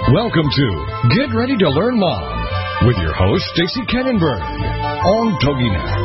Welcome to Get Ready to Learn Mom with your host, Stacey Kennenberg on TogiNet.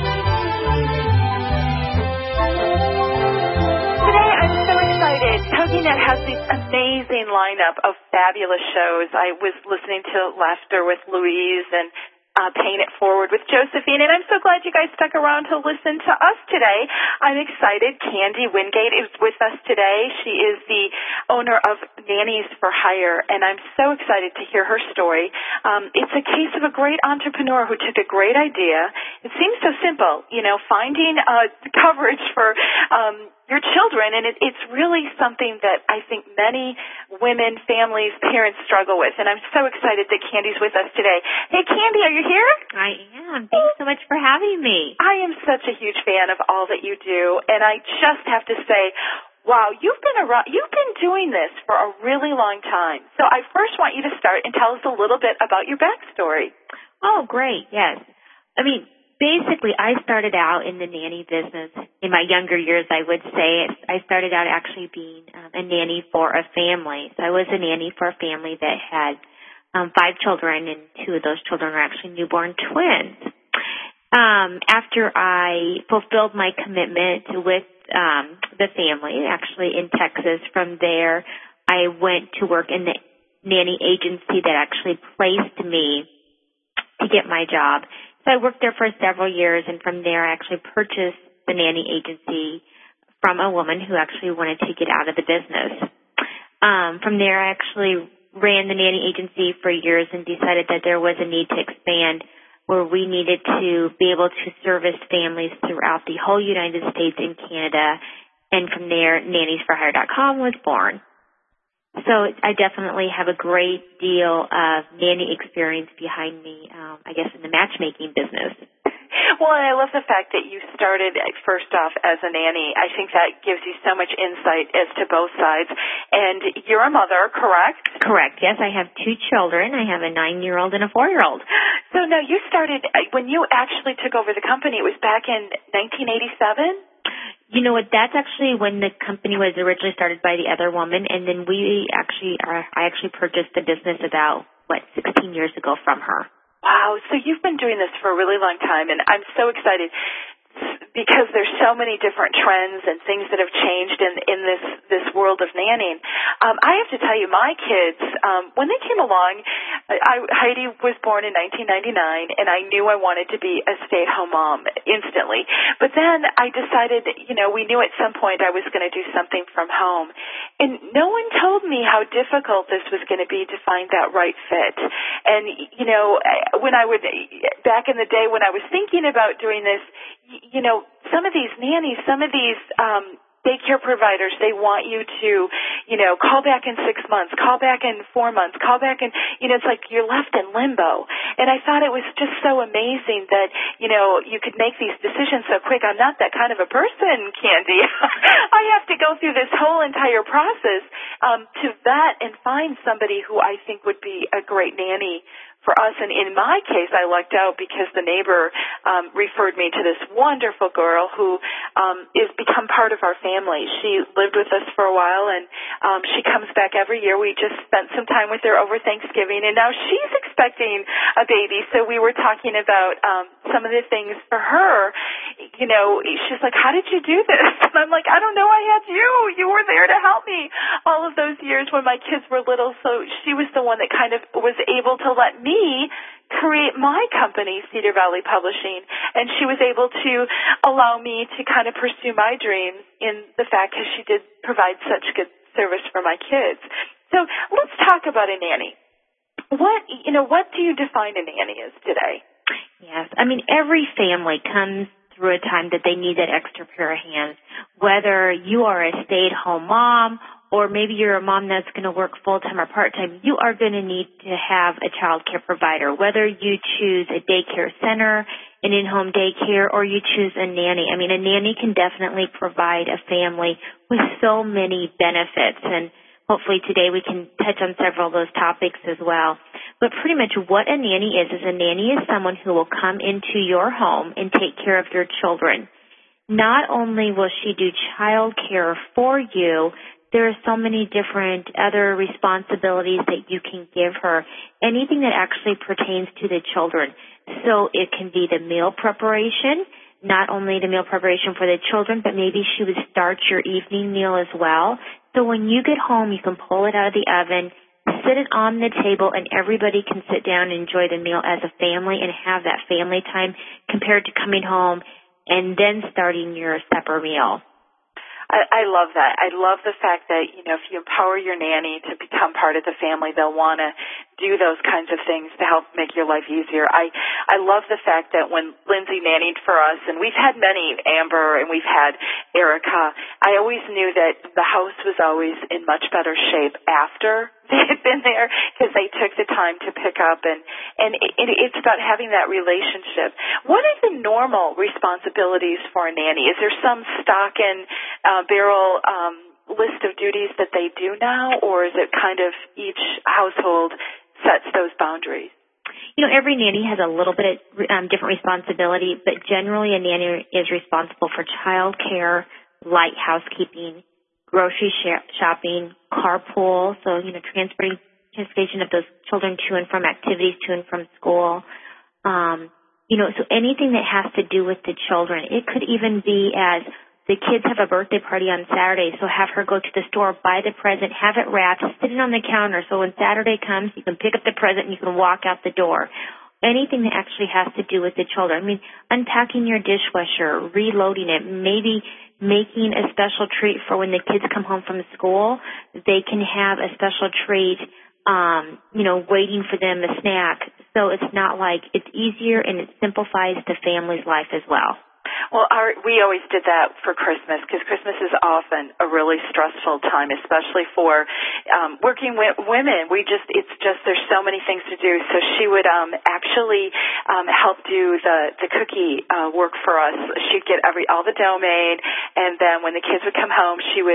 Today, I'm so excited. TogiNet has this amazing lineup of fabulous shows. I was listening to Laughter with Louise and Paying It Forward with Josephine, and I'm so glad you guys stuck around to listen to us today. I'm excited. Candy Wingate is with us today. She is the owner of Nannies for Hire, and I'm so excited to hear her story. It's a case of a great entrepreneur who took a great idea. It seems so simple, finding coverage for your children, and it's really something that I think many women, families, parents struggle with, and I'm so excited that Candy's with us today. Hey, Candy, are you here? I am. Thanks so much for having me. I am such a huge fan of all that you do, and I just have to say, wow, you've been doing this for a really long time. So I first want you to start and tell us a little bit about your backstory. Oh, great, yes. Basically, I started out in the nanny business in my younger years, I would say. I started out actually being a nanny for a family. So I was a nanny for a family that had 5 children, and 2 of those children were actually newborn twins. After I fulfilled my commitment with the family, actually in Texas, from there I went to work in the nanny agency that actually placed me to get my job. So I worked there for several years, and from there I actually purchased the nanny agency from a woman who actually wanted to get out of the business. From there I actually ran the nanny agency for years and decided that there was a need to expand where we needed to be able to service families throughout the whole United States and Canada. And from there, nanniesforhire.com was born. So I definitely have a great deal of nanny experience behind me, I guess, in the matchmaking business. Well, and I love the fact that you started first off as a nanny. I think that gives you so much insight as to both sides. And you're a mother, correct? Correct. Yes, I have 2 children. I have a 9-year-old and a 4-year-old. So now you started, when you actually took over the company, it was back in 1987? You know what? That's actually when the company was originally started by the other woman, and then I actually purchased the business about 16 years ago from her. Wow! So you've been doing this for a really long time, and I'm so excited because there's so many different trends and things that have changed in this world of nannying. I have to tell you, my kids, when they came along, Heidi was born in 1999, and I knew I wanted to be a stay-at-home mom instantly. But then I decided, we knew at some point I was going to do something from home. And no one told me how difficult this was going to be to find that right fit. And, back in the day when I was thinking about doing this, some of these nannies, some of these daycare providers, they want you to, call back in 6 months, call back in 4 months, call back in, it's like you're left in limbo. And I thought it was just so amazing that, you could make these decisions so quick. I'm not that kind of a person, Candy. I have to go through this whole entire process to vet and find somebody who I think would be a great nanny for us. And in my case, I lucked out because the neighbor referred me to this wonderful girl who is become part of our family. She lived with us for a while, and she comes back every year. We just spent some time with her over Thanksgiving, and now she's expecting a baby. So we were talking about some of the things for her. She's like, how did you do this? And I'm like, I don't know. I had you. You were there to help me all of those years when my kids were little. So she was the one that kind of was able to let me create my company, Cedar Valley Publishing, and she was able to allow me to kind of pursue my dreams in the fact that she did provide such good service for my kids. So let's talk about a nanny. What do you define a nanny as today? Yes, every family comes through a time that they need that extra pair of hands, whether you are a stay-at-home mom or maybe you're a mom that's going to work full-time or part-time, you are going to need to have a child care provider, whether you choose a daycare center, an in-home daycare, or you choose a nanny. A nanny can definitely provide a family with so many benefits, and hopefully today we can touch on several of those topics as well. But pretty much what a nanny is a nanny is someone who will come into your home and take care of your children. Not only will she do child care for you, there are so many different other responsibilities that you can give her, anything that actually pertains to the children. So it can be the meal preparation, not only the meal preparation for the children, but maybe she would start your evening meal as well. So when you get home, you can pull it out of the oven, sit it on the table, and everybody can sit down and enjoy the meal as a family and have that family time compared to coming home and then starting your supper meal. I love that. I love the fact that, if you empower your nanny to become part of the family, they'll want to do those kinds of things to help make your life easier. I love the fact that when Lindsay nannied for us, and we've had many, Amber, and we've had Erica, I always knew that the house was always in much better shape after they had been there because they took the time to pick up, and it's about having that relationship. What are the normal responsibilities for a nanny? Is there some stock and barrel list of duties that they do now, or is it kind of each household sets those boundaries? Every nanny has a little bit of different responsibility, but generally a nanny is responsible for child care, light housekeeping, grocery shopping, carpool, so, transportation of those children to and from activities, to and from school. So anything that has to do with the children. It could even be as the kids have a birthday party on Saturday, so have her go to the store, buy the present, have it wrapped, sit it on the counter, so when Saturday comes, you can pick up the present and you can walk out the door. Anything that actually has to do with the children. Unpacking your dishwasher, reloading it, maybe making a special treat for when the kids come home from school. They can have a special treat, waiting for them, a snack. So it's not like it's easier, and it simplifies the family's life as well. Well, we always did that for Christmas because Christmas is often a really stressful time, especially for working women. There's so many things to do. So she would actually help do the cookie work for us. She'd get all the dough made, and then when the kids would come home,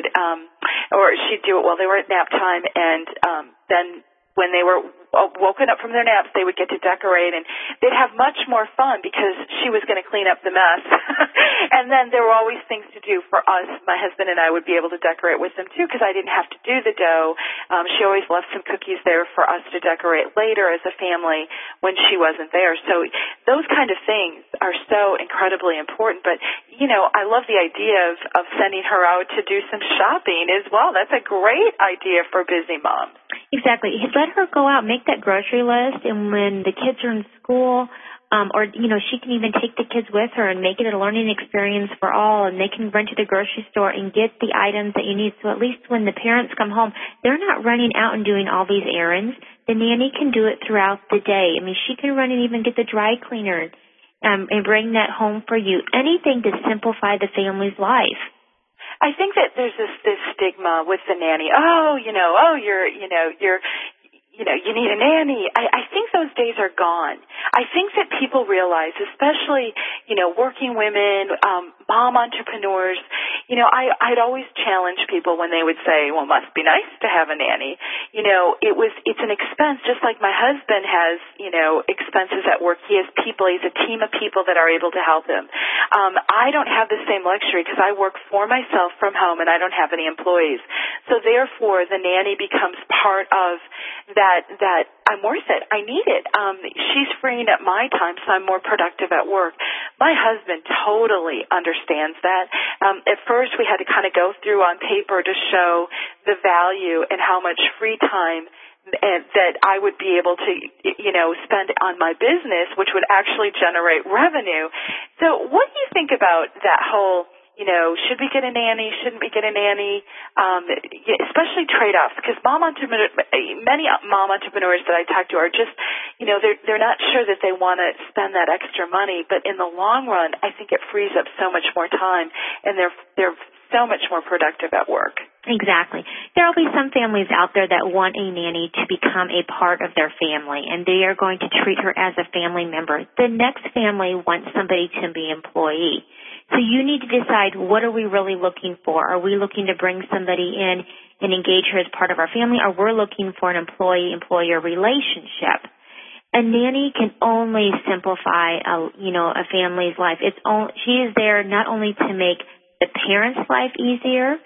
she'd do it while they were at nap time, and then when they were woken up from their naps, they would get to decorate, and they'd have much more fun because she was going to clean up the mess. And then there were always things to do for us. My husband and I would be able to decorate with them, too, because I didn't have to do the dough. She always left some cookies there for us to decorate later as a family when she wasn't there. So those kind of things are so incredibly important. But, I love the idea of sending her out to do some shopping as well. That's a great idea for busy moms. Exactly. Let her go out, make that grocery list, and when the kids are in school, she can even take the kids with her and make it a learning experience for all, and they can run to the grocery store and get the items that you need. So at least when the parents come home, they're not running out and doing all these errands. The nanny can do it throughout the day. She can run and even get the dry cleaner and bring that home for you. Anything to simplify the family's life. I think that there's this stigma with the nanny. You need a nanny. I think those days are gone. I think that people realize, especially, working women, mom entrepreneurs, I'd always challenge people when they would say, well, it must be nice to have a nanny. It's an expense, just like my husband has, expenses at work. He's a team of people that are able to help him. I don't have the same luxury because I work for myself from home and I don't have any employees. So therefore, the nanny becomes part of that I'm worth it. I need it. She's freeing up my time, so I'm more productive at work. My husband totally understands that. At first, we had to kind of go through on paper to show the value and how much free time that I would be able to, spend on my business, which would actually generate revenue. So what do you think about that whole, should we get a nanny? Shouldn't we get a nanny? Especially trade-offs, because many mom entrepreneurs that I talk to are just, they're not sure that they want to spend that extra money, but in the long run, I think it frees up so much more time, and they're so much more productive at work. Exactly. There will be some families out there that want a nanny to become a part of their family, and they are going to treat her as a family member. The next family wants somebody to be an employee. So you need to decide, what are we really looking for? Are we looking to bring somebody in and engage her as part of our family, or we're looking for an employee-employer relationship? A nanny can only simplify, a family's life. She is there not only to make the parents' life easier,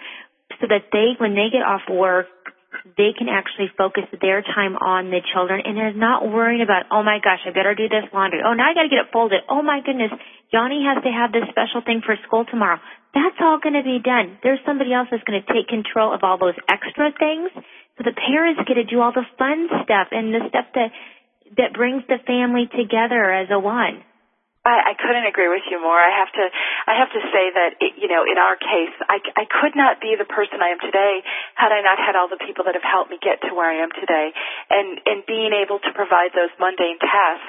so that when they get off work, they can actually focus their time on the children and is not worrying about, oh my gosh, I better do this laundry. Oh, now I got to get it folded. Oh my goodness, Johnny has to have this special thing for school tomorrow. That's all going to be done. There's somebody else that's going to take control of all those extra things. So the parents get to do all the fun stuff and the stuff that brings the family together as a one. I couldn't agree with you more. I have to say that, in our case, I could not be the person I am today had I not had all the people that have helped me get to where I am today. And being able to provide those mundane tasks,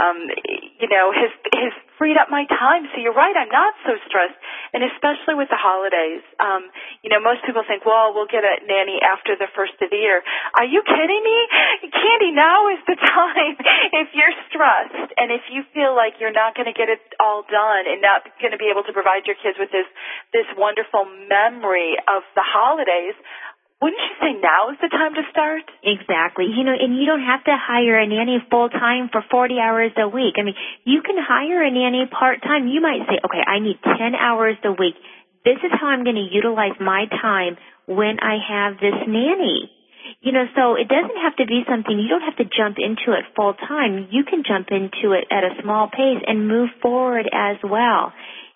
has freed up my time. So you're right, I'm not so stressed. And especially with the holidays, most people think, well, we'll get a nanny after the first of the year. Are you kidding me? Candy, now is the time if you're stressed and if you feel like you're not going to get it all done and not going to be able to provide your kids with this wonderful memory of the holidays. Wouldn't you say now is the time to start? Exactly. And you don't have to hire a nanny full-time for 40 hours a week. I mean, you can hire a nanny part-time. You might say, okay, I need 10 hours a week. This is how I'm going to utilize my time when I have this nanny. So it doesn't have to be something, you don't have to jump into it full-time. You can jump into it at a small pace and move forward as well.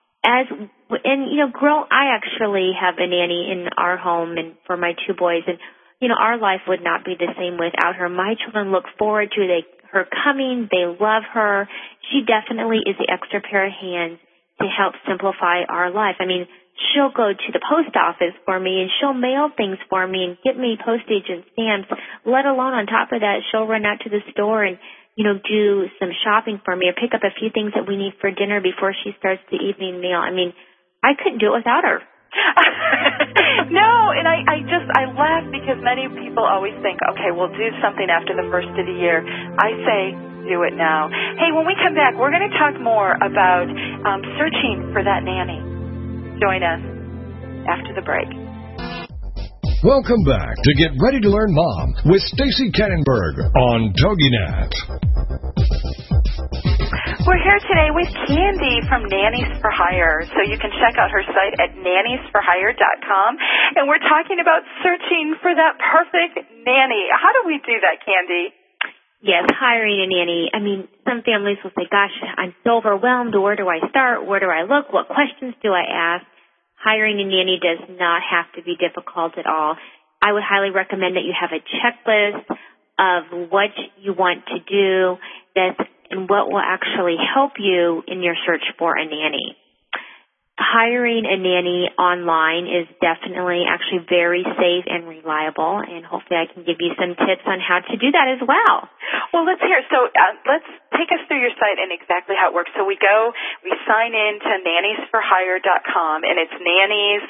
I actually have a nanny in our home and for my two boys, and, our life would not be the same without her. My children look forward to her coming. They love her. She definitely is the extra pair of hands to help simplify our life. I mean, she'll go to the post office for me and she'll mail things for me and get me postage and stamps, let alone on top of that, she'll run out to the store and, do some shopping for me or pick up a few things that we need for dinner before she starts the evening meal. I mean, I couldn't do it without her. No, and I laugh because many people always think, okay, we'll do something after the first of the year. I say, do it now. Hey, when we come back, we're going to talk more about searching for that nanny. Join us after the break. Welcome back to Get Ready to Learn Mom with Stacy Kannenberg on TogiNet. We're here today with Candy from Nannies for Hire. So you can check out her site at nanniesforhire.com. And we're talking about searching for that perfect nanny. How do we do that, Candy? Yes, hiring a nanny. I mean, some families will say, gosh, I'm so overwhelmed. Where do I start? Where do I look? What questions do I ask? Hiring a nanny does not have to be difficult at all. I would highly recommend that you have a checklist of what you want to do and what will actually help you in your search for a nanny. Hiring a nanny online is definitely actually very safe and reliable, and hopefully I can give you some tips on how to do that as well. Well, let's hear. So let's take us through your site and exactly how it works. So we sign in to nanniesforhire.com, and it's nannies,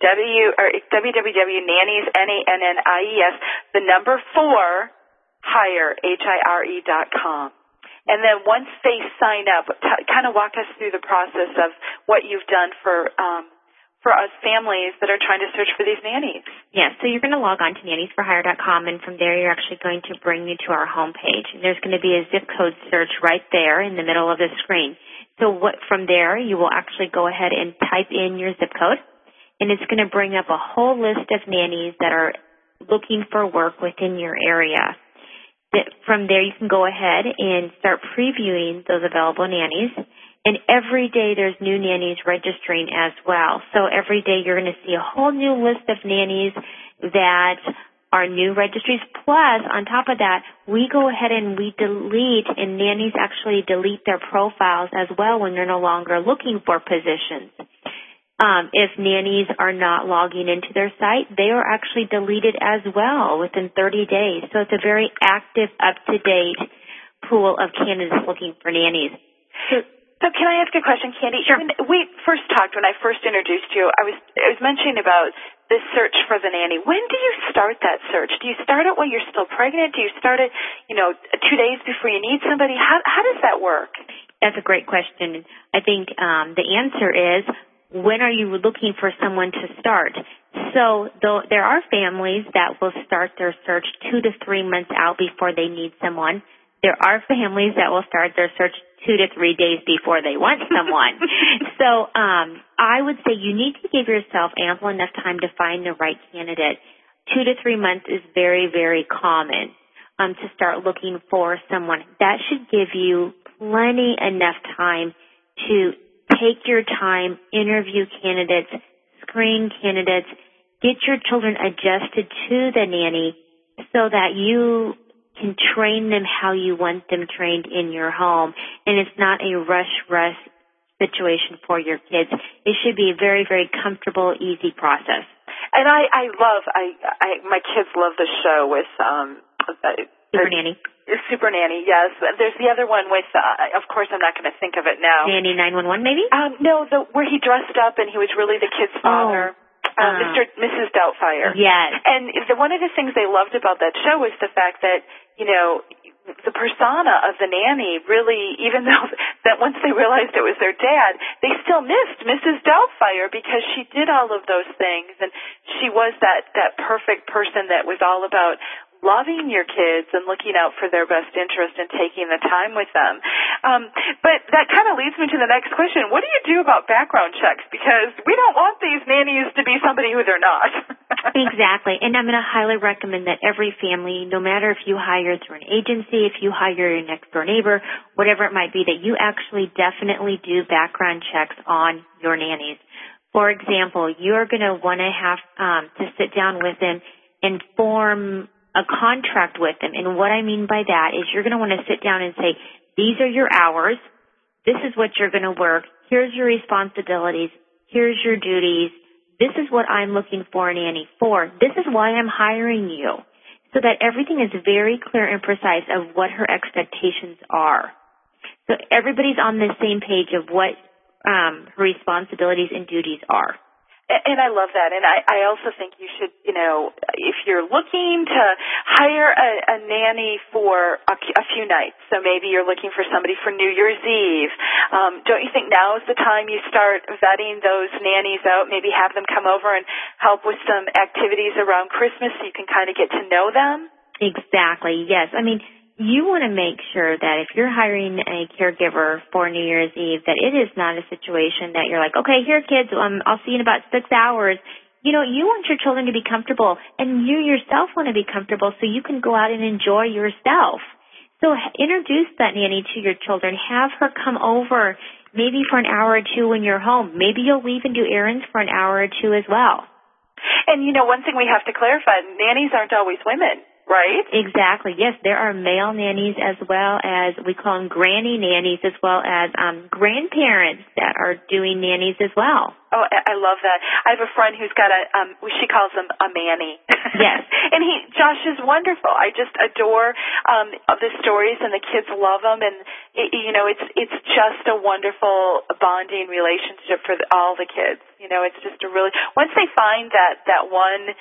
www.nannies, NANNIES, the number 4, hire, HIRE.com. And then once they sign up, kind of walk us through the process of what you've done for us families that are trying to search for these nannies. Yes, so you're going to log on to nanniesforhire.com, and from there you're actually going to bring you to our homepage. And there's going to be a zip code search right there in the middle of the screen. So from there you will actually go ahead and type in your zip code, and it's going to bring up a whole list of nannies that are looking for work within your area. From there, you can go ahead and start previewing those available nannies. And every day, there's new nannies registering as well. So every day, you're going to see a whole new list of nannies that are new registries. Plus, on top of that, we go ahead and we delete, and nannies actually delete their profiles as well when they're no longer looking for positions. If nannies are not logging into their site, they are actually deleted as well within 30 days. So it's a very active, up-to-date pool of candidates looking for nannies. So can I ask a question, Candy? Sure. When we first talked, when I first introduced you, I was mentioning about the search for the nanny. When do you start that search? Do you start it when you're still pregnant? Do you start it, 2 days before you need somebody? How does that work? That's a great question. I think the answer is, when are you looking for someone to start? So there are families that will start their search 2 to 3 months out before they need someone. there are families that will start their search 2 to 3 days before they want someone. So I would say you need to give yourself ample enough time to find the right candidate. 2 to 3 months is very, very common to start looking for someone. That should give you plenty enough time to take your time, interview candidates, screen candidates, get your children adjusted to the nanny so that you can train them how you want them trained in your home. And it's not a rush situation for your kids. It should be a very, very comfortable, easy process. And my kids love the show with, Super Nanny. Super Nanny, yes. There's the other one with, of course, I'm not going to think of it now. Nanny 911, maybe? No, where he dressed up and he was really the kid's father. Mrs. Doubtfire. Yes. And one of the things they loved about that show was the fact that, the persona of the nanny really, even though that once they realized it was their dad, they still missed Mrs. Doubtfire because she did all of those things, and she was that perfect person that was all about loving your kids and looking out for their best interest and taking the time with them. But that kind of leads me to the next question. What do you do about background checks? Because we don't want these nannies to be somebody who they're not. Exactly. And I'm going to highly recommend that every family, no matter if you hire through an agency, if you hire your next door neighbor, whatever it might be, that you actually definitely do background checks on your nannies. For example, you're going to want to have to sit down with them and form a contract with them. And what I mean by that is you're going to want to sit down and say, these are your hours. This is what you're going to work. Here's your responsibilities. Here's your duties. This is what I'm looking for a nanny for. This is why I'm hiring you. So that everything is very clear and precise of what her expectations are. So everybody's on the same page of what her responsibilities and duties are. And I love that. And I also think you should, if you're looking to hire a nanny for a few nights, so maybe you're looking for somebody for New Year's Eve, don't you think now is the time you start vetting those nannies out, maybe have them come over and help with some activities around Christmas so you can kind of get to know them? Exactly, yes. I mean, you want to make sure that if you're hiring a caregiver for New Year's Eve, that it is not a situation that you're like, okay, here, kids, I'll see you in about 6 hours. You want your children to be comfortable, and you yourself want to be comfortable so you can go out and enjoy yourself. So introduce that nanny to your children. Have her come over maybe for an hour or two when you're home. Maybe you'll leave and do errands for an hour or two as well. And, one thing we have to clarify, nannies aren't always women. Right? Exactly. Yes, there are male nannies as well as, we call them granny nannies, as well as grandparents that are doing nannies as well. Oh, I love that. I have a friend who's got she calls him a Manny. Yes. And Josh is wonderful. I just adore the stories, and the kids love them, and it's just a wonderful bonding relationship for all the kids. It's just once they find that one,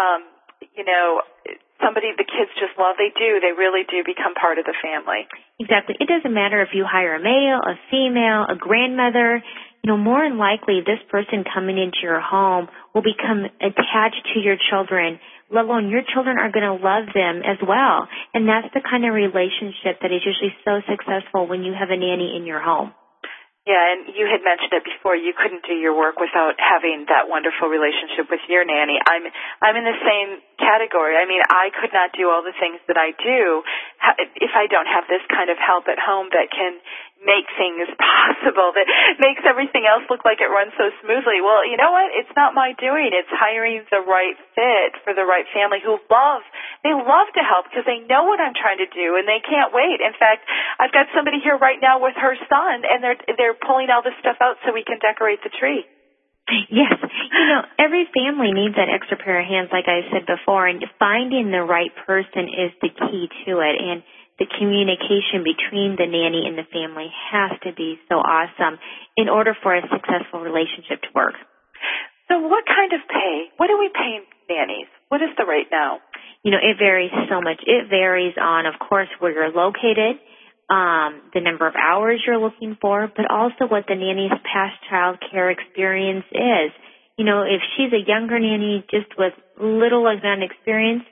somebody the kids just love, they really do become part of the family. Exactly. It doesn't matter if you hire a male, a female, a grandmother. More than likely this person coming into your home will become attached to your children, let alone your children are going to love them as well. And that's the kind of relationship that is usually so successful when you have a nanny in your home. Yeah, and you had mentioned it before. You couldn't do your work without having that wonderful relationship with your nanny. I'm in the same category. I mean, I could not do all the things that I do if I don't have this kind of help at home that can make things possible, that makes everything else look like it runs so smoothly. Well, you know what? It's not my doing. It's hiring the right fit for the right family who love to help because they know what I'm trying to do and they can't wait. In fact, I've got somebody here right now with her son, and they're pulling all this stuff out so we can decorate the tree. Yes. Every family needs that extra pair of hands, like I said before, and finding the right person is the key to it. And the communication between the nanny and the family has to be so awesome in order for a successful relationship to work. So what kind of pay? What do we pay nannies? What is the rate now? It varies so much. It varies on, of course, where you're located, the number of hours you're looking for, but also what the nanny's past child care experience is. If she's a younger nanny just with little amount of experience,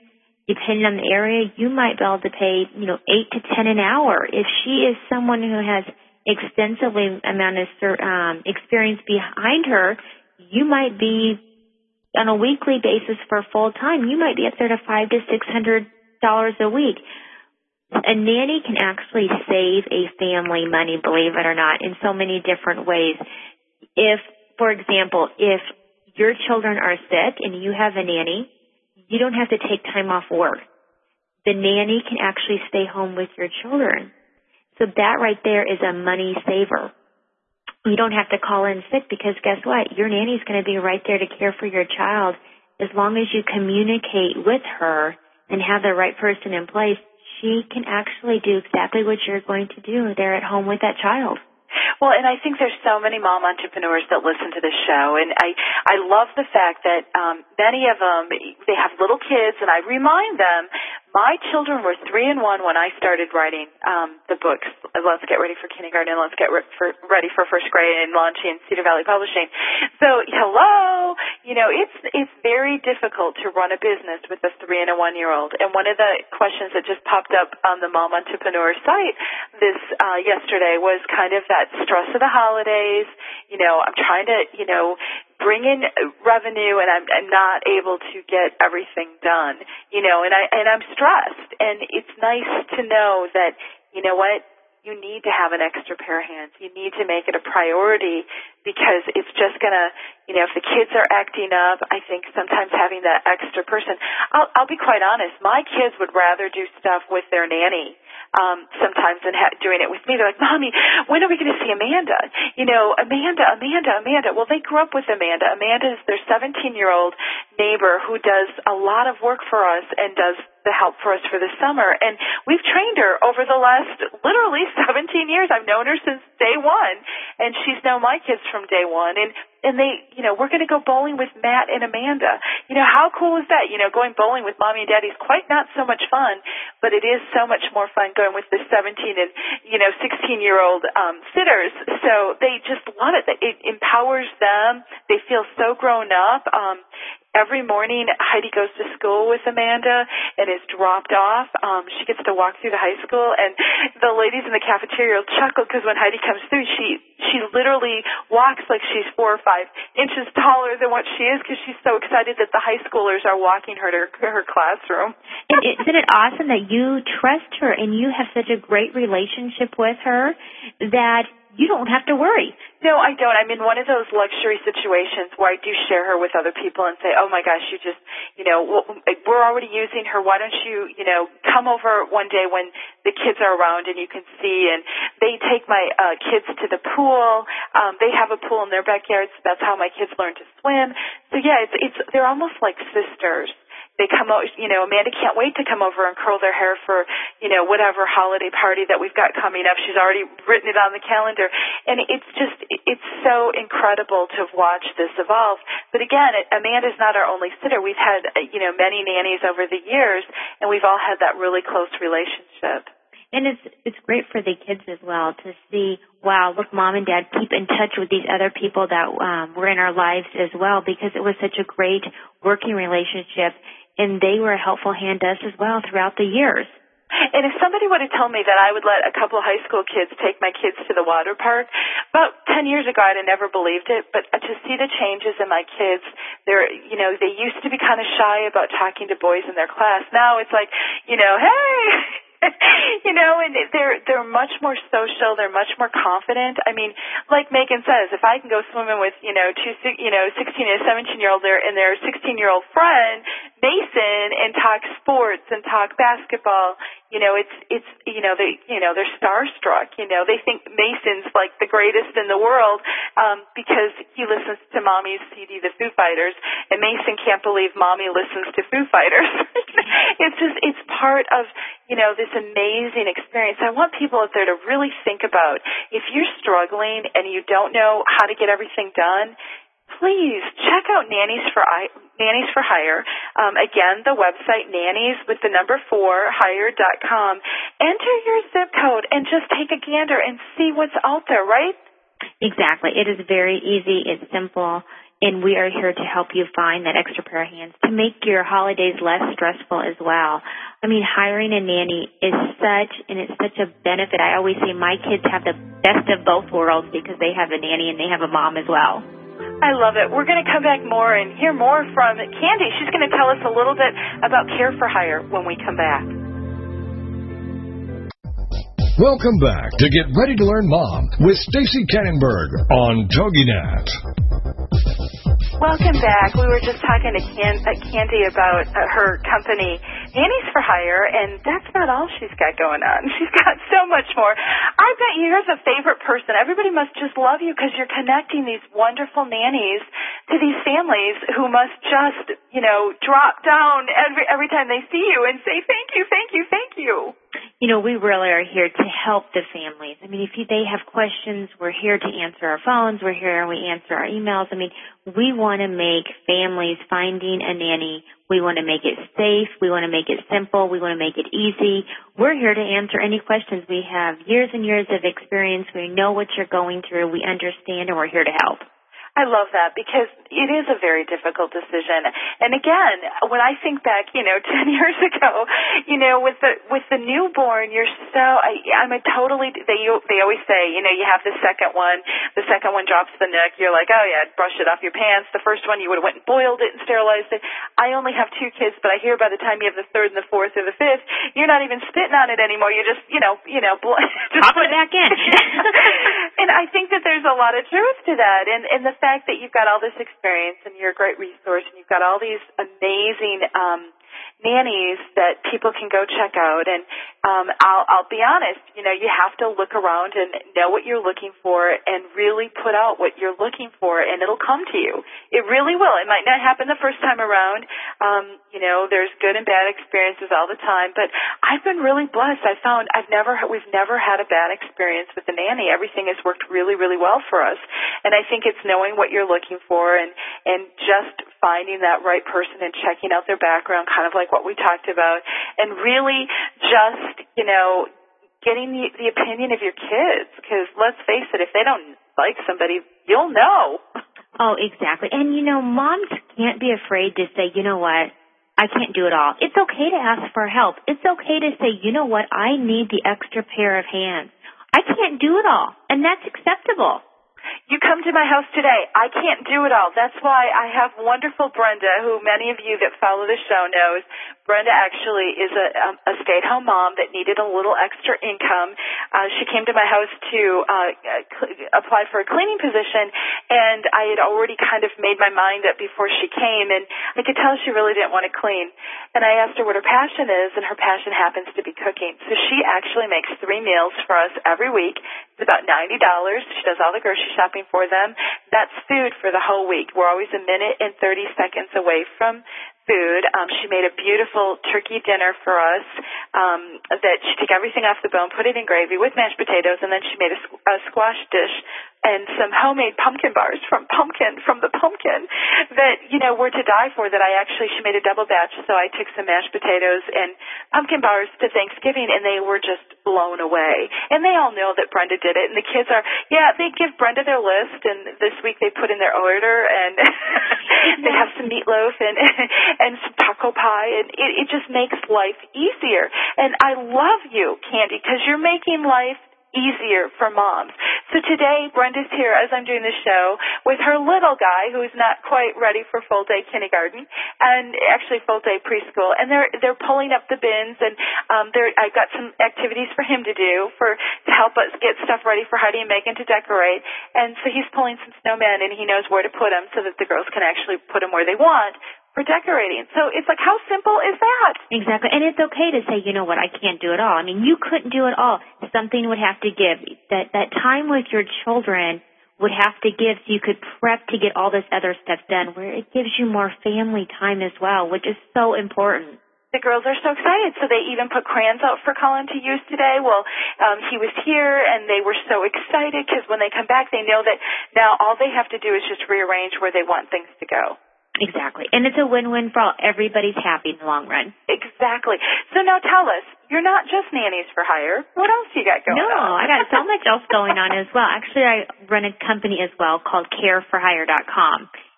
depending on the area, you might be able to pay, 8 to 10 an hour. If she is someone who has extensively amount of experience behind her, you might be on a weekly basis for full time. You might be up there to $500 to $600 a week. A nanny can actually save a family money, believe it or not, in so many different ways. If, for example, if your children are sick and you have a nanny, you don't have to take time off work. The nanny can actually stay home with your children. So that right there is a money saver. You don't have to call in sick because guess what? Your nanny's going to be right there to care for your child. As long as you communicate with her and have the right person in place, she can actually do exactly what you're going to do there at home with that child. Well, and I think there's so many mom entrepreneurs that listen to this show, and I love the fact that many of them, they have little kids, and I remind them, my children were 3 and 1 when I started writing the books, Let's Get Ready for Kindergarten and Let's Get Ready for First Grade, and launching Cedar Valley Publishing. So, hello, it's very difficult to run a business with a 3 and a 1-year-old. And one of the questions that just popped up on the Mom Entrepreneur site this yesterday was kind of that stress of the holidays. I'm trying to, bring in revenue, and I'm not able to get everything done, and I'm stressed. And it's nice to know that, what, you need to have an extra pair of hands. You need to make it a priority, because it's just going to, if the kids are acting up, I think sometimes having that extra person, I'll be quite honest, my kids would rather do stuff with their nanny sometimes than doing it with me. They're like, Mommy, when are we going to see Amanda? Amanda. Well, they grew up with Amanda. Amanda is their 17-year-old neighbor who does a lot of work for us and does the help for us for the summer. And we've trained her over the last literally 17 years. I've known her since day one, and she's known my kids from day one. And they, we're going to go bowling with Matt and Amanda. How cool is that? Going bowling with Mommy and Daddy is quite not so much fun, but it is so much more fun going with the 17 and, 16-year-old sitters. So they just love it. It empowers them. They feel so grown up. Every morning, Heidi goes to school with Amanda and is dropped off. She gets to walk through the high school, and the ladies in the cafeteria will chuckle because when Heidi comes through, she literally walks like she's 4 or 5 inches taller than what she is because she's so excited that the high schoolers are walking her to her classroom. And isn't it awesome that you trust her and you have such a great relationship with her that you don't have to worry? No, I don't. I'm in one of those luxury situations where I do share her with other people and say, oh, my gosh, you just, we're already using her. Why don't you, come over one day when the kids are around and you can see. And they take my kids to the pool. They have a pool in their backyard, so that's how my kids learn to swim. So, yeah, they're almost like sisters. They come out, Amanda can't wait to come over and curl their hair for, whatever holiday party that we've got coming up. She's already written it on the calendar. And it's so incredible to watch this evolve. But again, Amanda's not our only sitter. We've had, many nannies over the years, and we've all had that really close relationship. And it's great for the kids as well to see, wow, look, Mom and Dad keep in touch with these other people that were in our lives as well, because it was such a great working relationship, and they were a helpful hand to us as well throughout the years. And if somebody would have told me that I would let a couple of high school kids take my kids to the water park, about 10 years ago I'd have never believed it, but to see the changes in my kids, they used to be kind of shy about talking to boys in their class. Now it's like, hey! And they're much more social. They're much more confident. I mean, like Megan says, if I can go swimming with, 16 and 17-year-old and their 16-year-old friend, Mason, and talk sports and talk basketball, they're starstruck. They think Mason's like the greatest in the world, because he listens to Mommy's CD, The Foo Fighters, and Mason can't believe Mommy listens to Foo Fighters. It's part of, this amazing experience. I want people out there to really think about, if you're struggling and you don't know how to get everything done, please check out Nannies for Hire. Again, the website, nannies4hire.com. Enter your zip code and just take a gander and see what's out there, right? Exactly. It is very easy. It's simple. and we are here to help you find that extra pair of hands to make your holidays less stressful as well. I mean, hiring a nanny is such a benefit. I always say my kids have the best of both worlds because they have a nanny and they have a mom as well. I love it. We're going to come back more and hear more from Candy. She's going to tell us a little bit about Care for Hire when we come back. Welcome back to Get Ready to Learn Mom with Stacey Kannenberg on TogiNet. Welcome back. We were just talking to Candy about her company, Nannies for Hire, and that's not all she's got going on. She's got so much more. I bet you're the favorite person. Everybody must just love you because you're connecting these wonderful nannies to these families who must just, drop down every time they see you and say, thank you, thank you, thank you. We really are here to help the families. I mean, if they have questions, we're here to answer our phones. We're here and we answer our emails. I mean, we want to make families finding a nanny. We want to make it safe. We want to make it simple. We want to make it easy. We're here to answer any questions. We have years and years of experience. We know what you're going through. We understand, and we're here to help. I love that because it is a very difficult decision. And again, when I think back, 10 years ago, with the newborn, you're so, they always say, you have the second one drops the nook. You're like, oh yeah, brush it off your pants. The first one, you would have went and boiled it and sterilized it. I only have 2 kids, but I hear by the time you have the third and the fourth or the fifth, you're not even spitting on it anymore. You're just, just pop it back in. And I think that there's a lot of truth to that. And the fact that you've got all this experience and you're a great resource and you've got all these amazing nannies that people can go check out. And I'll be honest, you have to look around and know what you're looking for and really put out what you're looking for, and it'll come to you. It really will. It might not happen the first time around. There's good and bad experiences all the time, but I've been really blessed. We've never had a bad experience with the nanny. Everything has worked really, really well for us. And I think it's knowing what you're looking for and just finding that right person and checking out their background, kind of like what we talked about, and really just, getting the opinion of your kids, because let's face it, if they don't like somebody, you'll know. Oh, exactly. And, moms can't be afraid to say, you know what, I can't do it all. It's okay to ask for help. It's okay to say, you know what, I need the extra pair of hands. I can't do it all, and that's acceptable. You come to my house today. I can't do it all. That's why I have wonderful Brenda, who many of you that follow the show knows. Brenda actually is a stay-at-home mom that needed a little extra income. She came to my house to apply for a cleaning position, and I had already kind of made my mind up before she came, and I could tell she really didn't want to clean. And I asked her what her passion is, and her passion happens to be cooking. So she actually makes 3 meals for us every week. It's about $90. She does all the grocery shopping for them. That's food for the whole week. We're always a minute and 30 seconds away from food. She made a beautiful turkey dinner for us that she took everything off the bone, put it in gravy with mashed potatoes, and then she made a squash dish and some homemade pumpkin bars from the pumpkin that, were to die for. She made a double batch, so I took some mashed potatoes and pumpkin bars to Thanksgiving, and they were just blown away. And they all know that Brenda did it, and the kids they give Brenda their list, and this week they put in their order, and they have some meatloaf and some taco pie, and it just makes life easier. And I love you, Candy, because you're making life easier for moms. So today, Brenda's here as I'm doing the show with her little guy who's not quite ready for full-day kindergarten and actually full-day preschool. And they're pulling up the bins, and I've got some activities for him to do to help us get stuff ready for Heidi and Megan to decorate. And so he's pulling some snowmen, and he knows where to put them so that the girls can actually put them where they want for decorating. So it's like, how simple is that? Exactly. And it's okay to say, you know what, I can't do it all. I mean, you couldn't do it all. Something would have to give. That time with your children would have to give so you could prep to get all this other stuff done, where it gives you more family time as well, which is so important. The girls are so excited, so they even put crayons out for Colin to use today. Well, he was here, and they were so excited because when they come back, they know that now all they have to do is just rearrange where they want things to go. Exactly. And it's a win-win for all. Everybody's happy in the long run. Exactly. So now tell us, you're not just nannies for hire. What else you got going on? No, I got so much else going on as well. Actually, I run a company as well called careforhire.com.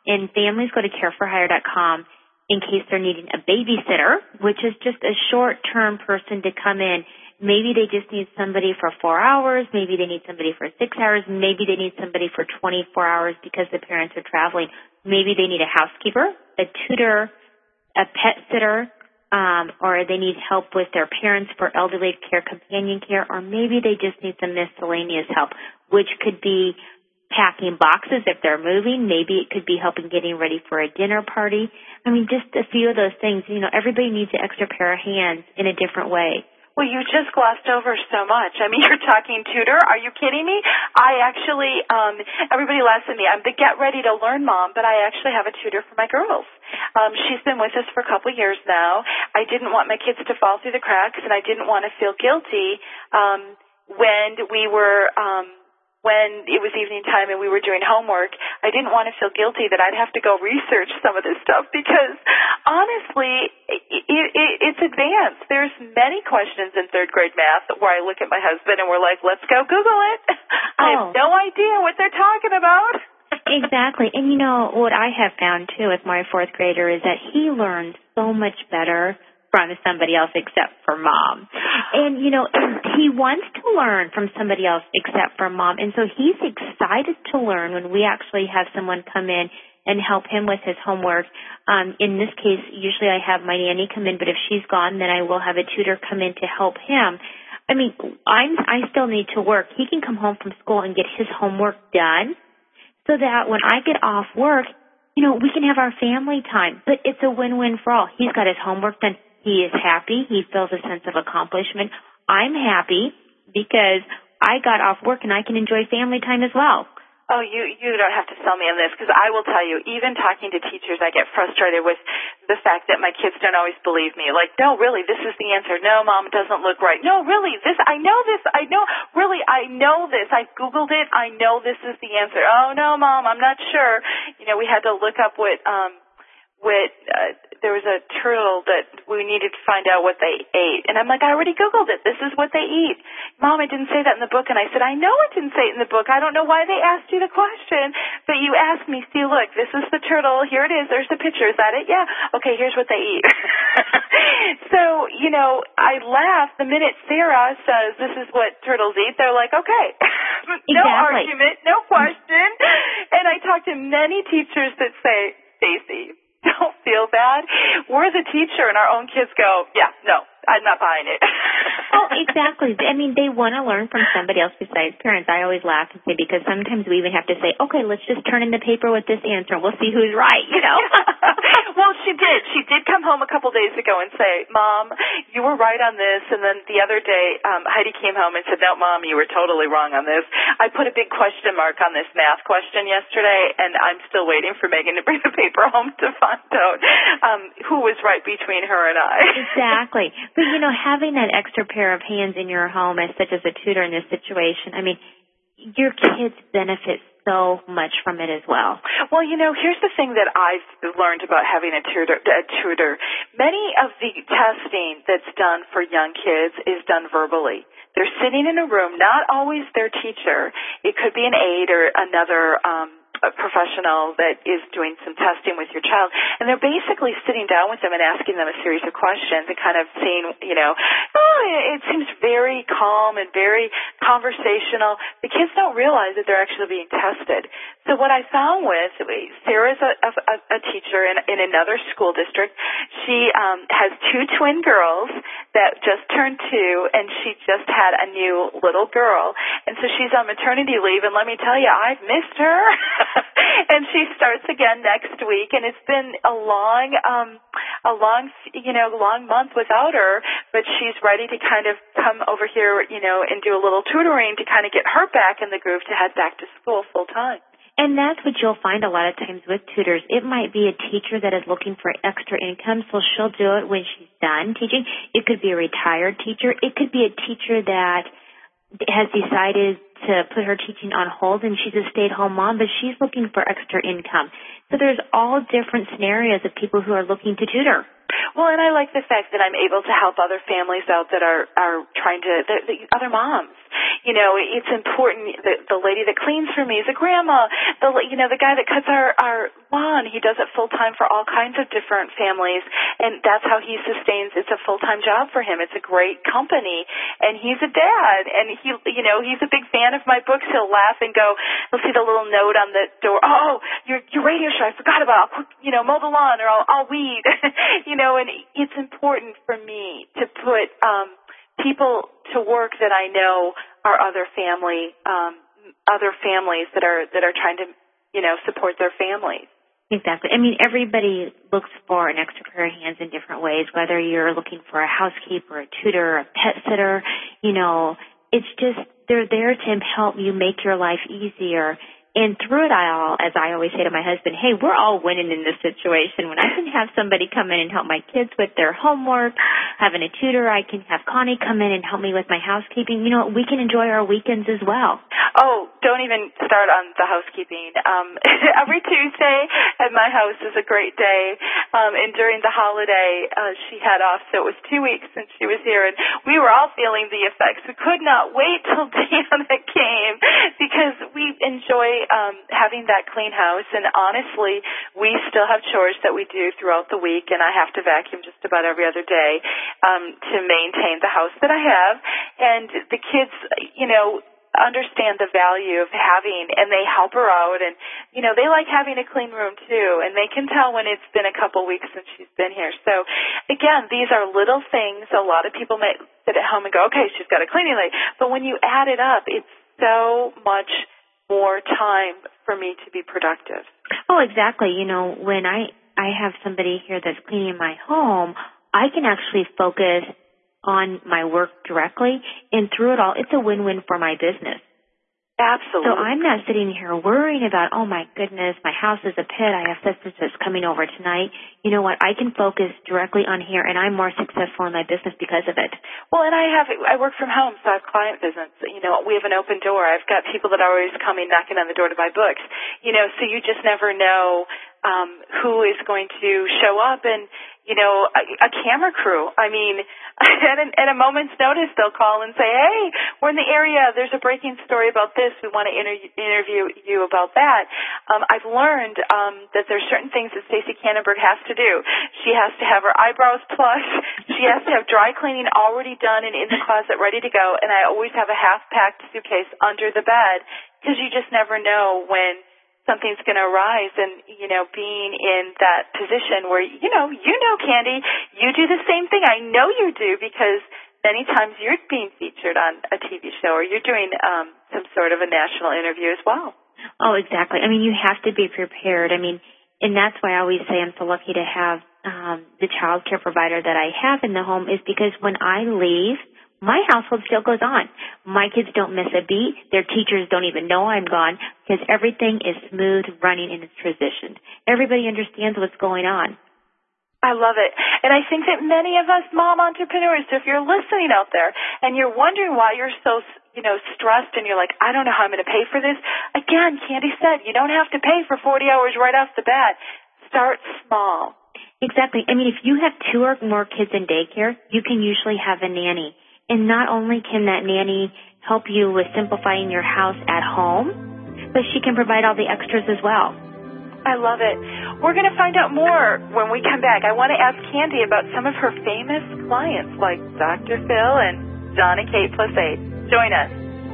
And families go to careforhire.com in case they're needing a babysitter, which is just a short-term person to come in. Maybe they just need somebody for 4 hours. Maybe they need somebody for 6 hours. Maybe they need somebody for 24 hours because the parents are traveling. Maybe they need a housekeeper, a tutor, a pet sitter, or they need help with their parents for elderly care, companion care, or maybe they just need some miscellaneous help, which could be packing boxes if they're moving. Maybe it could be helping getting ready for a dinner party. I mean, just a few of those things. You know, everybody needs an extra pair of hands in a different way. Well, you just glossed over so much. I mean, you're talking tutor. Are you kidding me? I actually, everybody laughs at me. I'm the get ready to learn mom, but I actually have a tutor for my girls. She's been with us for a couple years now. I didn't want my kids to fall through the cracks, and I didn't want to feel guilty when it was evening time and we were doing homework. I didn't want to feel guilty that I'd have to go research some of this stuff because, honestly, it's advanced. There's many questions in third grade math where I look at my husband and we're like, let's go Google it. I have no idea what they're talking about. Exactly. And, you know, what I have found, too, with my fourth grader is that he learns so much better from somebody else except for mom. And, you know, he wants to learn from somebody else except for mom. And so he's excited to learn when we actually have someone come in and help him with his homework. In this case, usually I have my nanny come in, but if she's gone, then I will have a tutor come in to help him. I mean, I still need to work. He can come home from school and get his homework done so that when I get off work, you know, we can have our family time. But it's a win-win for all. He's got his homework done. He is happy. He feels a sense of accomplishment. I'm happy because I got off work and I can enjoy family time as well. Oh, you don't have to sell me on this because I will tell you, even talking to teachers, I get frustrated with the fact that my kids don't always believe me. Like, no, really, this is the answer. No, Mom, it doesn't look right. No, really, I know this. I know this. I Googled it. I know this is the answer. Oh, no, Mom, I'm not sure. You know, we had to look up there was a turtle that we needed to find out what they ate. And I'm like, I already Googled it. This is what they eat. Mom, it didn't say that in the book. And I said, I know it didn't say it in the book. I don't know why they asked you the question. But you asked me, see, look, this is the turtle. Here it is. There's the picture. Is that it? Yeah. Okay, here's what they eat. So, you know, I laugh the minute Sarah says this is what turtles eat. They're like, okay. No argument, no question. And I talk to many teachers that say, Stacy, don't feel bad. We're the teacher, and our own kids go, yeah, no, I'm not buying it. Oh, exactly. I mean, they want to learn from somebody else besides parents. I always laugh and say, because sometimes we even have to say, okay, let's just turn in the paper with this answer. We'll see who's right, you know. Well, she did. She did come home a couple days ago and say, Mom, you were right on this. And then the other day, Heidi came home and said, no, Mom, you were totally wrong on this. I put a big question mark on this math question yesterday, and I'm still waiting for Megan to bring the paper home to find out who was right between her and I. Exactly. But, you know, having that extra pair of hands in your home as such as a tutor in this situation, I mean, your kids benefit so much from it as well. Well, you know, here's the thing that I've learned about having a tutor. Many of the testing that's done for young kids is done verbally. They're sitting in a room, not always their teacher. It could be an aide or another a professional that is doing some testing with your child, and they're basically sitting down with them and asking them a series of questions and kind of seeing, you know, it seems very calm and very conversational. The kids don't realize that they're actually being tested. So what I found with Sarah's a teacher in another school district. She has two twin girls that just turned 2, and she just had a new little girl, and so she's on maternity leave, and let me tell you, I've missed her. And she starts again next week, and it's been a long month without her, but she's ready to kind of come over here, you know, and do a little tutoring to kind of get her back in the groove to head back to school full time. And that's what you'll find a lot of times with tutors. It might be a teacher that is looking for extra income, so she'll do it when she's done teaching. It could be a retired teacher. It could be a teacher that has decided to put her teaching on hold, and she's a stay-at-home mom, but she's looking for extra income. So there's all different scenarios of people who are looking to tutor. Well, and I like the fact that I'm able to help other families out that are trying to, the other moms. it's important. The lady that cleans for me is a grandma. The guy that cuts our lawn, he does it full-time for all kinds of different families, and that's how he sustains. It's a full-time job for him. It's a great company, and he's a dad, and he's a big fan of my books. He'll laugh and go, he'll see the little note on the door, oh, your radio show, I forgot about, mow the lawn, or I'll weed, and it's important for me to put people to work that I know are other families that are trying to, support their families. Exactly. I mean, everybody looks for an extra pair of hands in different ways, whether you're looking for a housekeeper, a tutor, a pet sitter, it's just they're there to help you make your life easier. And through it all, as I always say to my husband, hey, we're all winning in this situation. When I can have somebody come in and help my kids with their homework, having a tutor, I can have Connie come in and help me with my housekeeping. We can enjoy our weekends as well. Oh, don't even start on the housekeeping. Every Tuesday at my house is a great day. And during the holiday, she had off, so it was 2 weeks since she was here. And we were all feeling the effects. We could not wait till Deanna came because we enjoy having that clean house, and honestly, we still have chores that we do throughout the week, and I have to vacuum just about every other day to maintain the house that I have, and the kids, understand the value of having, and they help her out, and, they like having a clean room too, and they can tell when it's been a couple weeks since she's been here. So, again, these are little things. A lot of people might sit at home and go, okay, she's got a cleaning lady, but when you add it up, it's so much more time for me to be productive. Oh, exactly. When I have somebody here that's cleaning my home, I can actually focus on my work directly, and through it all, it's a win-win for my business. Absolutely. So I'm not sitting here worrying about, oh my goodness, my house is a pit, I have such and such coming over tonight. You know what, I can focus directly on here, and I'm more successful in my business because of it. Well, and I work from home, so I have client visits. We have an open door. I've got people that are always coming, knocking on the door to buy books. So you just never know who is going to show up, and a camera crew. I mean, at a moment's notice, they'll call and say, hey, we're in the area. There's a breaking story about this. We want to interview you about that. I've learned that there's certain things that Stacey Kannenberg has to do. She has to have her eyebrows plucked. She has to have dry cleaning already done and in the closet ready to go. And I always have a half-packed suitcase under the bed because you just never know when something's going to arise, and, being in that position where, Candy, you do the same thing. I know you do, because many times you're being featured on a TV show, or you're doing some sort of a national interview as well. Oh, exactly. I mean, you have to be prepared. I mean, and that's why I always say I'm so lucky to have the child care provider that I have in the home, is because when I leave, my household still goes on. My kids don't miss a beat. Their teachers don't even know I'm gone, because everything is smooth running and it's transitioned. Everybody understands what's going on. I love it. And I think that many of us mom entrepreneurs, so if you're listening out there and you're wondering why you're so, stressed, and you're like, I don't know how I'm going to pay for this. Again, Candy said, you don't have to pay for 40 hours right off the bat. Start small. Exactly. I mean, if you have 2 or more kids in daycare, you can usually have a nanny. And not only can that nanny help you with simplifying your house at home, but she can provide all the extras as well. I love it. We're going to find out more when we come back. I want to ask Candy about some of her famous clients like Dr. Phil and John and Kate +8. Join us.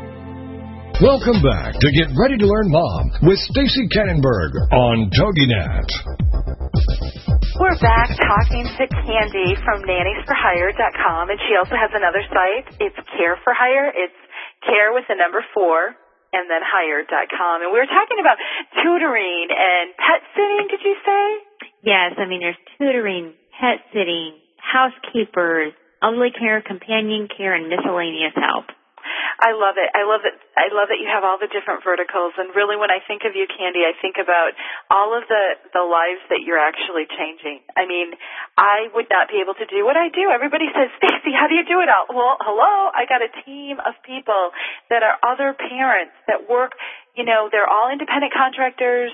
Welcome back to Get Ready to Learn Mom with Stacey Kannenberg on TogiNet. We're back talking to Candy from nanniesforhire.com, and she also has another site. It's Care for Hire. It's care with the number 4 and then hire.com. And we were talking about tutoring and pet sitting, did you say? Yes, I mean, there's tutoring, pet sitting, housekeepers, elderly care, companion care, and miscellaneous help. I love it. I love that you have all the different verticals. And really, when I think of you, Candy, I think about all of the lives that you're actually changing. I mean, I would not be able to do what I do. Everybody says, Stacey, how do you do it all? Well, hello, I got a team of people that are other parents that work, they're all independent contractors.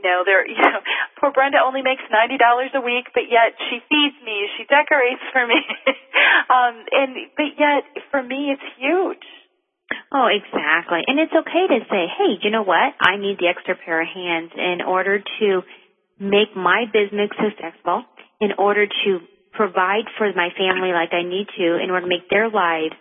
Poor Brenda only makes $90 a week, but yet she feeds me, she decorates for me. But yet, for me, it's huge. Oh, exactly. And it's okay to say, hey, you know what? I need the extra pair of hands in order to make my business successful, in order to provide for my family like I need to, in order to make their lives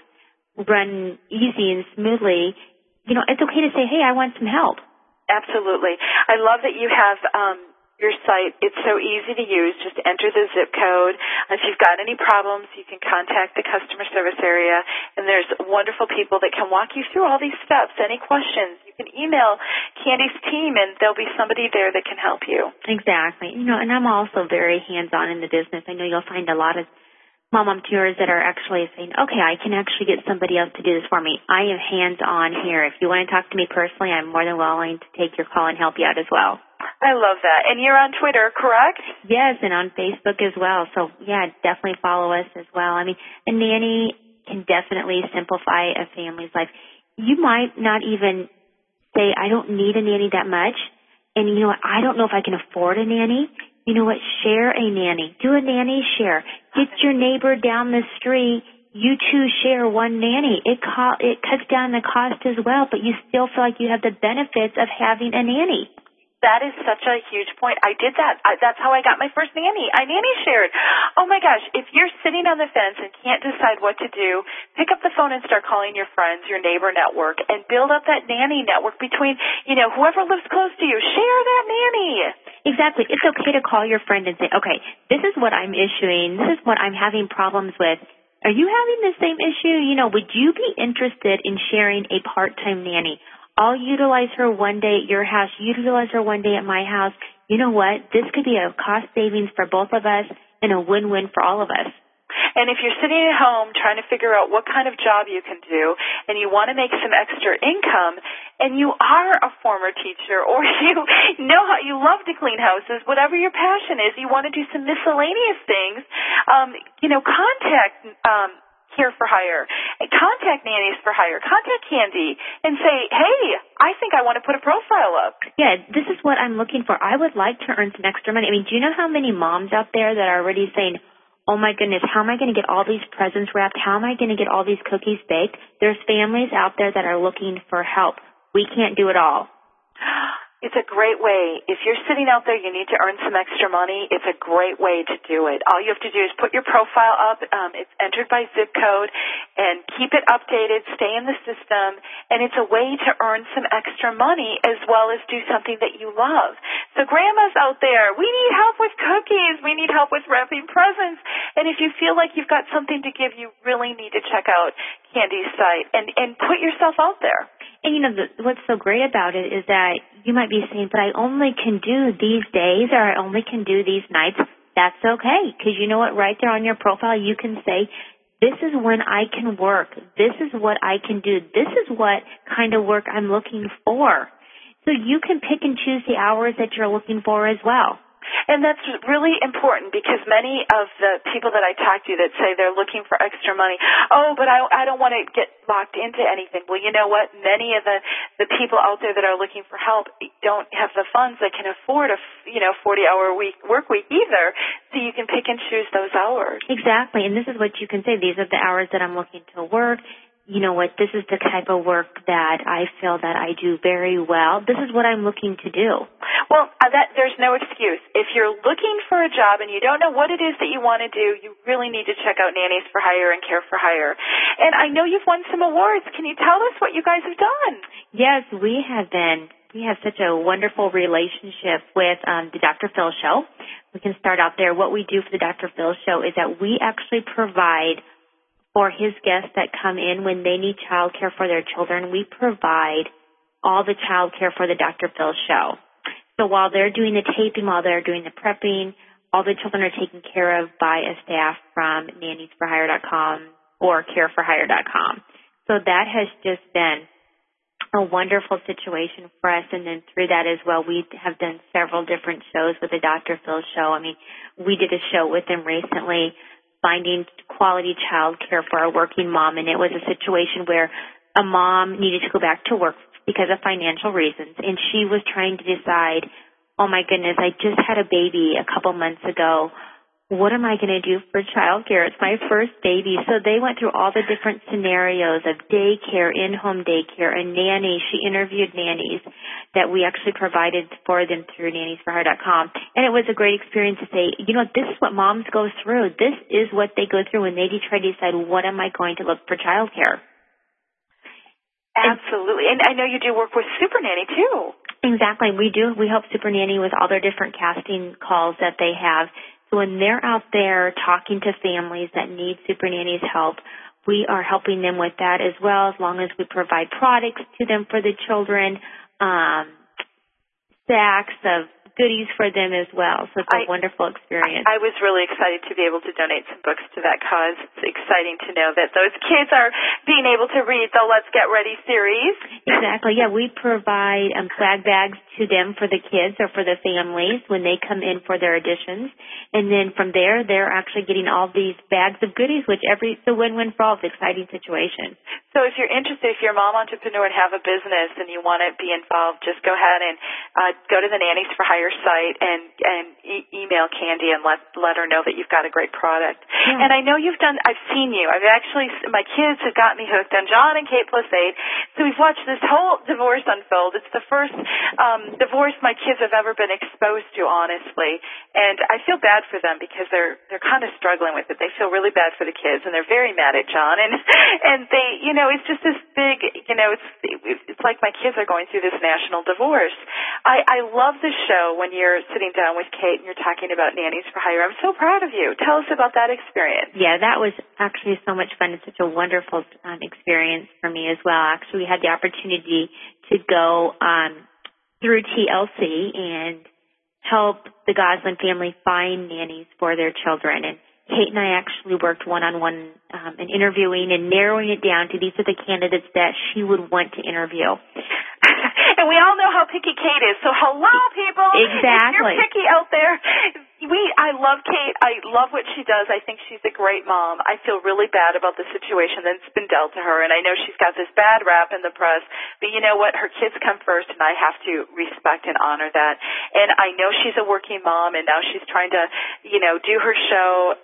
run easy and smoothly. You know, it's okay to say, hey, I want some help. Absolutely. I love that you have your site. It's so easy to use. Just enter the zip code. If you've got any problems, you can contact the customer service area, and there's wonderful people that can walk you through all these steps. Any questions, you can email Candy's team, and there'll be somebody there that can help you. Exactly. You know, and I'm also very hands-on in the business. I know you'll find a lot of mom-entrepreneurs that are actually saying, okay, I can actually get somebody else to do this for me. I am hands-on here. If you want to talk to me personally, I'm more than willing to take your call and help you out as well. I love that. And you're on Twitter, correct? Yes, and on Facebook as well. So, yeah, definitely follow us as well. I mean, a nanny can definitely simplify a family's life. You might not even say, I don't need a nanny that much. And you know what? I don't know if I can afford a nanny. You know what? Share a nanny. Do a nanny share. Get your neighbor down the street. You two share one nanny. It cuts down the cost as well, but you still feel like you have the benefits of having a nanny. That is such a huge point. I did that. That's how I got my first nanny. I nanny shared. Oh, my gosh. If you're sitting on the fence and can't decide what to do, pick up the phone and start calling your friends, your neighbor network, and build up that nanny network between, you know, whoever lives close to you. Share that nanny. Exactly. It's okay to call your friend and say, okay, this is what I'm issuing. This is what I'm having problems with. Are you having the same issue? You know, would you be interested in sharing a part-time nanny? I'll utilize her one day at your house. Utilize her one day at my house. You know what? This could be a cost savings for both of us and a win-win for all of us. And if you're sitting at home trying to figure out what kind of job you can do and you want to make some extra income and you are a former teacher or you know how you love to clean houses, whatever your passion is, you want to do some miscellaneous things, contact Care for Hire, contact Nannies for Hire, contact Candy and say, hey, I think I want to put a profile up. Yeah, this is what I'm looking for. I would like to earn some extra money. I mean, do you know how many moms out there that are already saying, oh my goodness, how am I going to get all these presents wrapped? How am I going to get all these cookies baked? There's families out there that are looking for help. We can't do it all. It's a great way. If you're sitting out there, you need to earn some extra money. It's a great way to do it. All you have to do is put your profile up. It's entered by zip code, and keep it updated. Stay in the system, and it's a way to earn some extra money as well as do something that you love. So grandmas out there, we need help with cookies. We need help with wrapping presents. And if you feel like you've got something to give, you really need to check out Candy's site and put yourself out there. And, you know, what's so great about it is that you might be saying, but I only can do these days or I only can do these nights. That's okay, because you know what? Right there on your profile, you can say, this is when I can work. This is what I can do. This is what kind of work I'm looking for. So you can pick and choose the hours that you're looking for as well. And that's really important because many of the people that I talk to that say they're looking for extra money, oh, but I don't want to get locked into anything. Well, you know what? Many of the people out there that are looking for help don't have the funds that can afford a 40-hour work week either, so you can pick and choose those hours. Exactly, and this is what you can say. These are the hours that I'm looking to work. You know what, this is the type of work that I feel that I do very well. This is what I'm looking to do. Well, there's no excuse. If you're looking for a job and you don't know what it is that you want to do, you really need to check out Nannies for Hire and Care for Hire. And I know you've won some awards. Can you tell us what you guys have done? Yes, we have been. We have such a wonderful relationship with the Dr. Phil Show. We can start out there. What we do for the Dr. Phil Show is that we actually provide for his guests that come in when they need child care for their children, we provide all the child care for the Dr. Phil Show. So while they're doing the taping, while they're doing the prepping, all the children are taken care of by a staff from nanniesforhire.com or careforhire.com. So that has just been a wonderful situation for us. And then through that as well, we have done several different shows with the Dr. Phil Show. I mean, we did a show with him recently, finding quality child care for a working mom, and it was a situation where a mom needed to go back to work because of financial reasons, and she was trying to decide, oh my goodness, I just had a baby a couple months ago. what am I going to do for childcare? It's my first baby. So they went through all the different scenarios of daycare, in-home daycare, and nannies. She interviewed nannies that we actually provided for them through nanniesforhire.com. And it was a great experience to say, this is what moms go through. This is what they go through when they try to decide, what am I going to look for childcare? Absolutely. And I know you do work with Super Nanny, too. Exactly. We do. We help Super Nanny with all their different casting calls that they have. So when they're out there talking to families that need Super Nanny's help, we are helping them with that as well, as long as we provide products to them for the children, stacks of goodies for them as well. So it's a wonderful experience. I was really excited to be able to donate some books to that cause. It's exciting to know that those kids are being able to read the Let's Get Ready series. Exactly. Yeah, we provide swag bags to them for the kids or for the families when they come in for their auditions. And then from there, they're actually getting all these bags of goodies, which it's a win-win for all. It's an exciting situation. So if you're interested, if you're a mom entrepreneur and have a business and you want to be involved, just go ahead and go to the Nannies for Hire site and email Candy and let her know that you've got a great product. Yeah. And I know I've seen you. My kids have got me hooked on John and Kate +8. So we've watched this whole divorce unfold. It's the first divorce my kids have ever been exposed to, honestly. And I feel bad for them because they're kind of struggling with it. They feel really bad for the kids, and they're very mad at John. And they, it's just this big, it's like my kids are going through this national divorce. I love the show when you're sitting down with Kate and you're talking about Nannies for Hire. I'm so proud of you. Tell us about that experience. Yeah, that was actually so much fun. It's such a wonderful experience for me as well. Actually, we had the opportunity to go through TLC and help the Goslin family find nannies for their children. And Kate and I actually worked one-on-one in interviewing and narrowing it down to these are the candidates that she would want to interview. And we all know how picky Kate is. So hello, people. Exactly. If you're picky out there, I love Kate. I love what she does. I think she's a great mom. I feel really bad about the situation that's been dealt to her, and I know she's got this bad rap in the press. But you know what? Her kids come first, and I have to respect and honor that. And I know she's a working mom, and now she's trying to, do her show,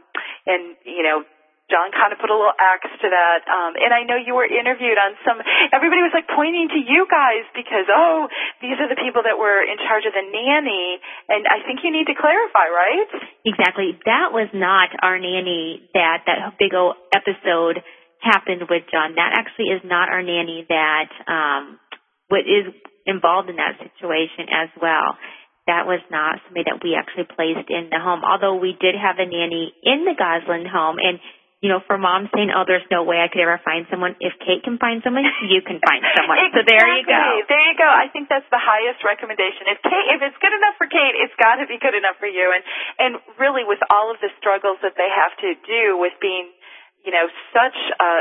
John kind of put a little axe to that. And I know you were interviewed on everybody was like pointing to you guys because, these are the people that were in charge of the nanny. And I think you need to clarify, right? Exactly. That was not our nanny that big old episode happened with John. That actually is not our nanny that what is involved in that situation as well. That was not somebody that we actually placed in the home, although we did have a nanny in the Goslin home. And for moms saying, there's no way I could ever find someone. If Kate can find someone, you can find someone. Exactly. So there you go. There you go. I think that's the highest recommendation. If it's good enough for Kate, it's got to be good enough for you. And really with all of the struggles that they have to do with being, such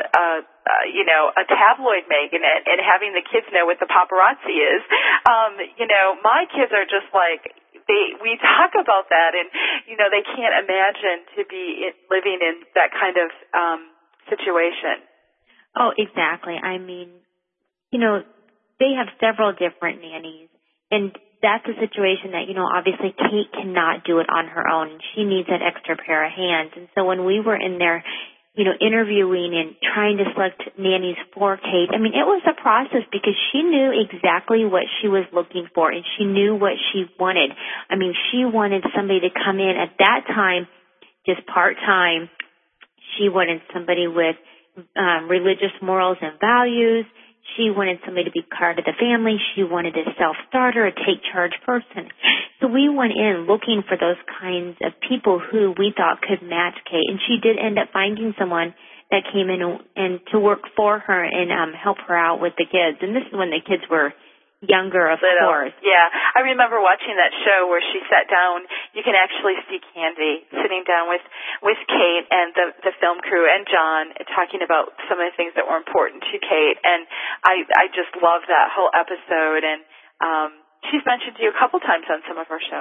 a tabloid magnet and having the kids know what the paparazzi is, my kids are just like, we talk about that, and they can't imagine to be living in that kind of situation. Oh, exactly. I mean, they have several different nannies, and that's a situation that obviously Kate cannot do it on her own. She needs an extra pair of hands, and so when we were in there, interviewing and trying to select nannies for Kate, I mean, it was a process because she knew exactly what she was looking for and she knew what she wanted. I mean, she wanted somebody to come in at that time just part-time. She wanted somebody with religious morals and values. She wanted somebody to be part of the family. She wanted a self-starter, a take-charge person. So we went in looking for those kinds of people who we thought could match Kate. And she did end up finding someone that came in and to work for her and help her out with the kids. And this is when the kids were younger, of course. Yeah. I remember watching that show where she sat down. You can actually see Candy sitting down with Kate and the film crew and John talking about some of the things that were important to Kate. And I just love that whole episode. And she's mentioned you a couple times on some of her shows.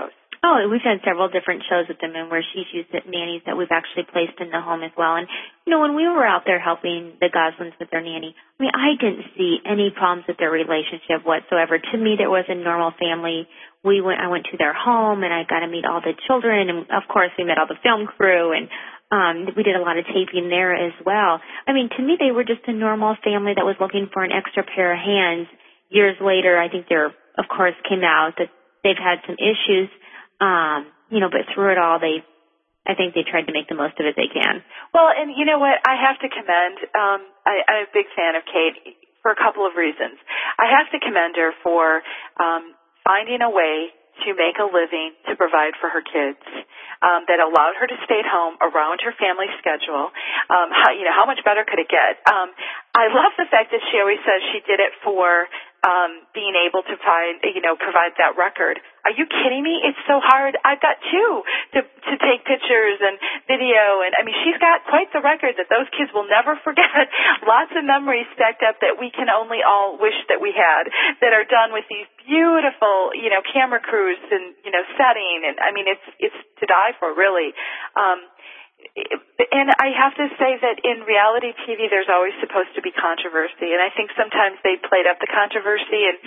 Oh, we've had several different shows with them, and where she's used nannies that we've actually placed in the home as well. And, when we were out there helping the Goslins with their nanny, I didn't see any problems with their relationship whatsoever. To me, there was a normal family. I went to their home, and I got to meet all the children, and, of course, we met all the film crew, and we did a lot of taping there as well. To me, they were just a normal family that was looking for an extra pair of hands. Years later, I think of course, came out that they've had some issues. But through it all, I think they tried to make the most of it they can. Well, and you know what? I have to commend, I'm a big fan of Kate for a couple of reasons. I have to commend her for finding a way to make a living to provide for her kids that allowed her to stay at home around her family schedule. How much better could it get? I love the fact that she always says she did it for being able to provide that record. Are you kidding me? It's so hard. I've got two to take pictures and video, and she's got quite the record that those kids will never forget. Lots of memories stacked up that we can only all wish that we had, that are done with these beautiful, camera crews and, setting, and it's to die for, really. And I have to say that in reality TV, there's always supposed to be controversy, and I think sometimes they played up the controversy, and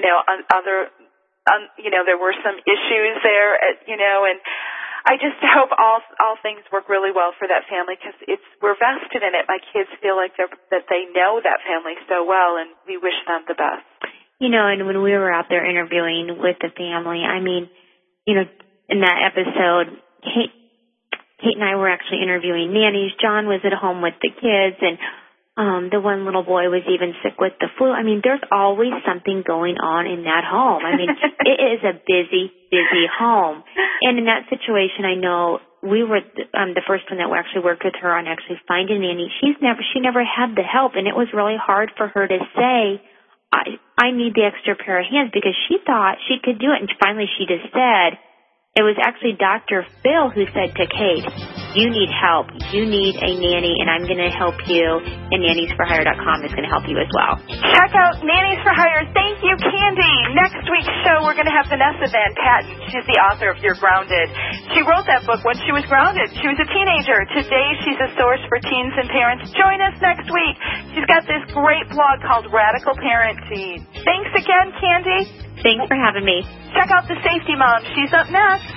there were some issues there, and I just hope all things work really well for that family, because we're vested in it. My kids feel like that they know that family so well, and we wish them the best. And when we were out there interviewing with the family, in that episode, Kate and I were actually interviewing nannies. John was at home with the kids, and the one little boy was even sick with the flu. There's always something going on in that home. It is a busy, busy home. And in that situation, I know we were the first one that actually worked with her on actually finding a nanny. She never had the help, and it was really hard for her to say, I need the extra pair of hands, because she thought she could do it. And finally she just said, it was actually Dr. Phil who said to Kate, you need help. You need a nanny, and I'm going to help you, and nanniesforhire.com is going to help you as well. Check out Nannies for Hire. Thank you, Candy. Next week's show, we're going to have Vanessa Van Patten. She's the author of You're Grounded. She wrote that book when she was grounded. She was a teenager. Today, she's a source for teens and parents. Join us next week. She's got this great blog called Radical Parenting. Thanks again, Candy. Thanks for having me. Check out The Safety Mom. She's up next.